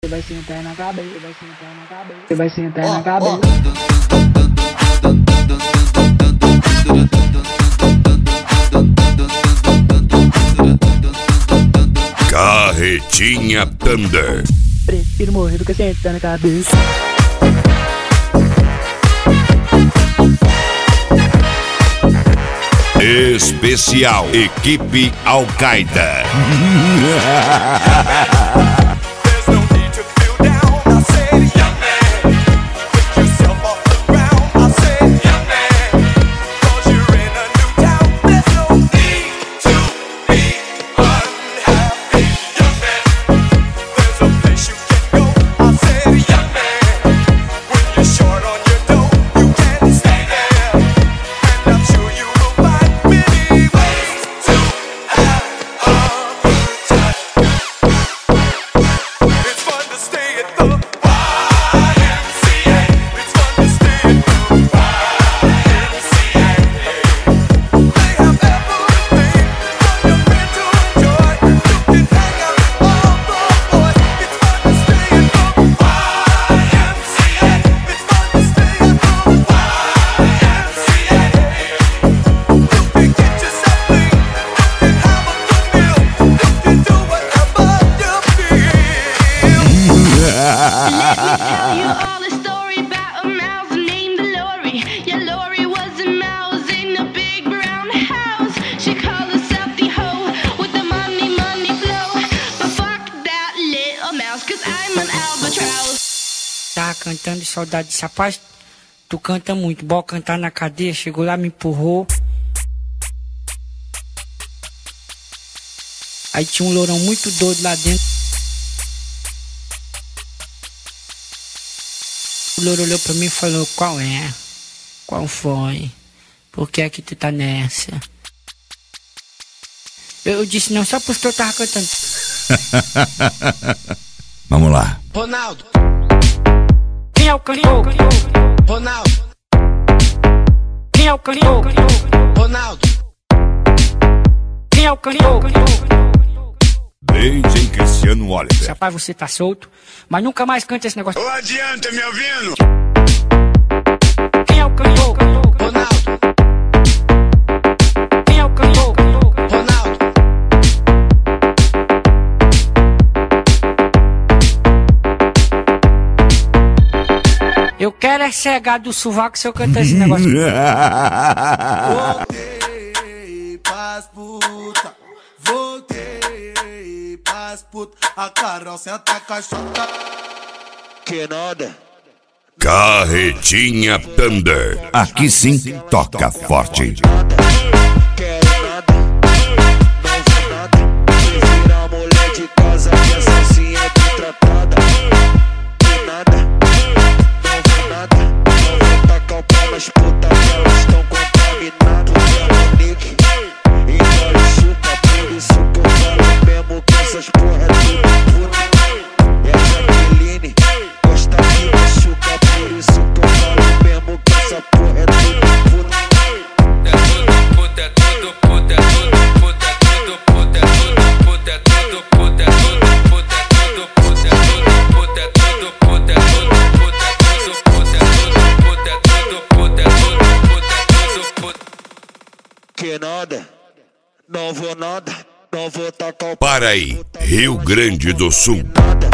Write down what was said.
vai sentar na cabeça, vai sentar na cabeça, vai sentar na cabeça. Carretinha Thunder. Prefiro morrer do que sentar na cabeça. Especial Equipe Al-Qaeda. Tava cantando de saudade desse rapaz. Tu canta muito, bora cantar na cadeia. Chegou lá, me empurrou. Aí tinha um lourão muito doido lá dentro. O louro olhou pra mim e falou: qual é? Qual foi? Por que é que tu tá nessa? Eu disse não, só porque eu tava cantando. Vamos lá. Ronaldo. Quem é o cantor? Ronaldo. Quem é o cantor? Ronaldo. Quem é o cantor? DJ Cristiano Oliver. Rapaz, você tá solto, mas nunca mais canta esse negócio. Ô, adianta, me ouvindo? Quem é o cantor? Ronaldo. Quem é o cantor? Ronaldo. Eu quero é cegar do sovaco se eu cantar esse negócio. Voltei pras puta, voltei pras puta. A Carol senta a caixota. Que nada. Carretinha Thunder. Aqui sim toca forte. Quero nada. Não vou nada. Prefiro a mulher de casa que essa sim é bem tratada. Que nada. Não vou nada. Não vou tacar o pau nas putas que elas estão contaminadas. É Monique. Engole chupa, por isso que eu falo mesmo que essas porra é tudo puta. É Jaqueline. Gosta que machuca, por isso que eu falo mesmo que essa porra é tudo puta. É tudo puta, é tudo puta, é tudo puta, é tudo puta, é tudo puta, é tudo puta, é tudo puta, é tudo puta, é tudo puta, é tudo puta, é tudo puta, é tudo puta, é tudo puta, é tudo puta, é tudo puta, é tudo puta, é tudo puta. Que nada, não vou nada, não vou tacar o Para aí, Rio Grande do Sul. nada.